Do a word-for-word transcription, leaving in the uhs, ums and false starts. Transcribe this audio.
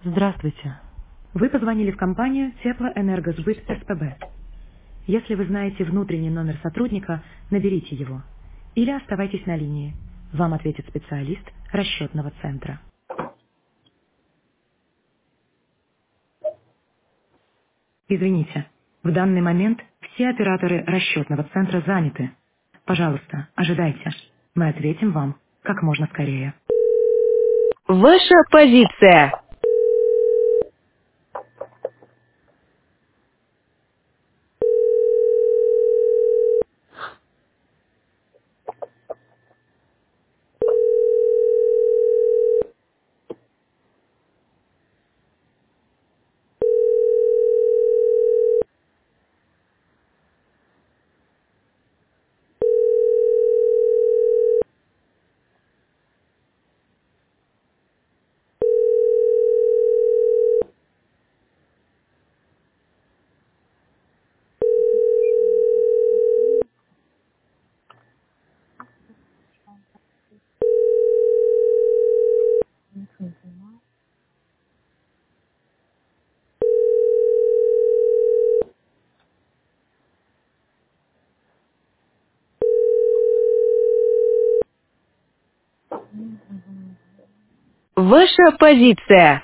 Здравствуйте. Вы позвонили в компанию Теплоэнергосбыт СПБ. Если вы знаете внутренний номер сотрудника, наберите его. Или оставайтесь на линии. Вам ответит специалист расчетного центра. Извините, в данный момент все операторы расчетного центра заняты. Пожалуйста, ожидайте. Мы ответим вам как можно скорее. Ваша позиция. Ваша позиция.